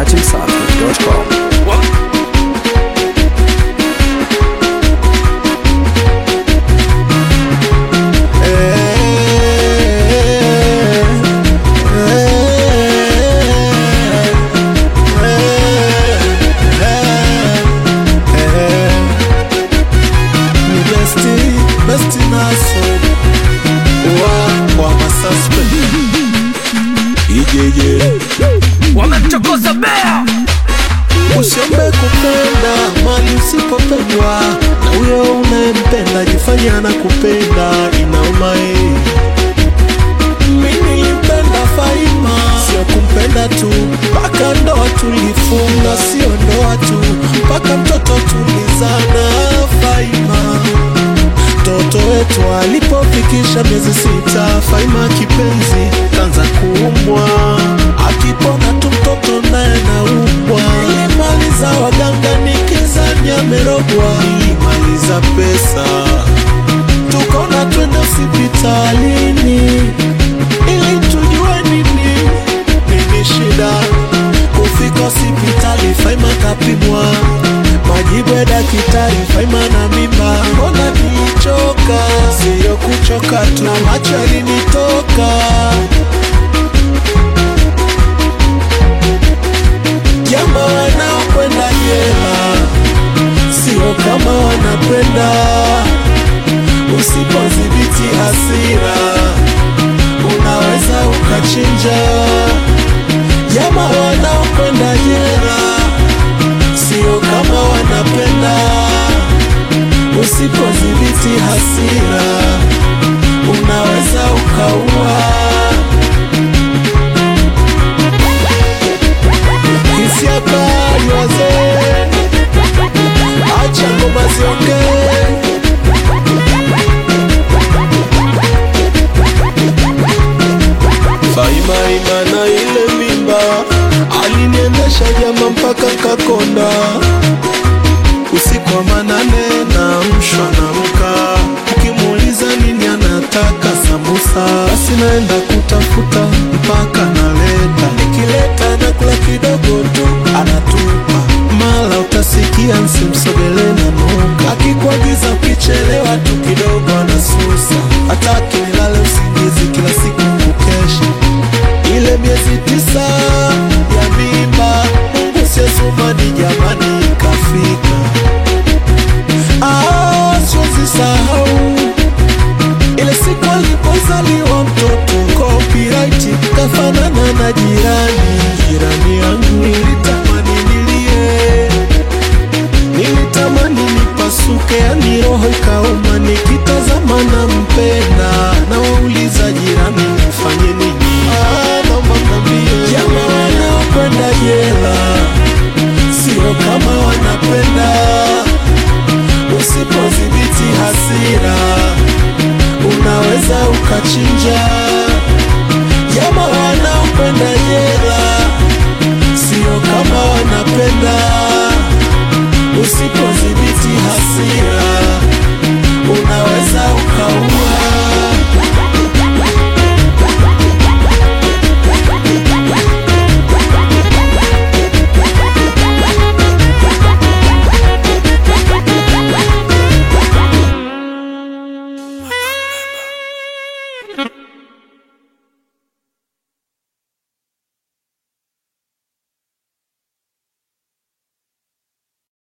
dachimsafi.com. Wamechokoza bea. Usiombe kupenda mali usipopendwa, na huyo unayempenda jifanya anakupenda. Inauma mimi nilimpenda Faima, sio kumpenda tu, mpaka ndoa tulifunga. Sio ndoa tu, mpaka mtoto tulizana. Faima mtoto wetu alipofikisha miezi 6, Faima kipenzi kanza kuumwa. Akipona tu mtoto naye naumwa. Nilimaliza waganga nikizani amerogwa. Nilimaliza pesa tukona twende hospitalini ili tujue nini shida. Kufika hospitali Faima kapimwa, majibu ya daktari Faima na mimba. Mbona nilichoka? Sio kuchoka tu, na macho yalinitoka. Jamaa wanaokwenda jela sio kama wanapenda. Usipodhibiti hasira unaweza ukachinja. Jamaa wanaokwenda jela sio kama wanapenda. Usipodhibiti hasira unaweza ukaua. Hisia kali wazee, acha ngoma ziongee. Faima imana ile mimba aliniendesha jama mpaka Kakonda. Usiku wa manane na mshwa na mka, ukimuuliza nini anataka sambusa. Basi naenda kutafuta mpaka naleta, nikileta nakula kidogo tu anatupa. Mala utasikia nsimsogele na nuka. Akikuagiza ukichelewa tu kidogo anasusa. Hataki nilale usingizi kila siku kukesha. Ile miezi 9 ya mimba, Mungu siesumani jamani ikafika. Siwezi sahau ile siku alipozaliwa mtoto. Copyright kafanana na jirani yangu. Nilitamani nilie, nilitamani nipasuke, yani roho ikauma. Nikitazama na mpenda, na wauliza jirani nifanye nini. Naomba mnambie jamaa wanaokwenda jela sio kama wanapenda. Usipodhibiti hasira unaweza ukachinja. Jamaa wanaokwenda jela sio kama wanapenda. Usipodhibiti hasira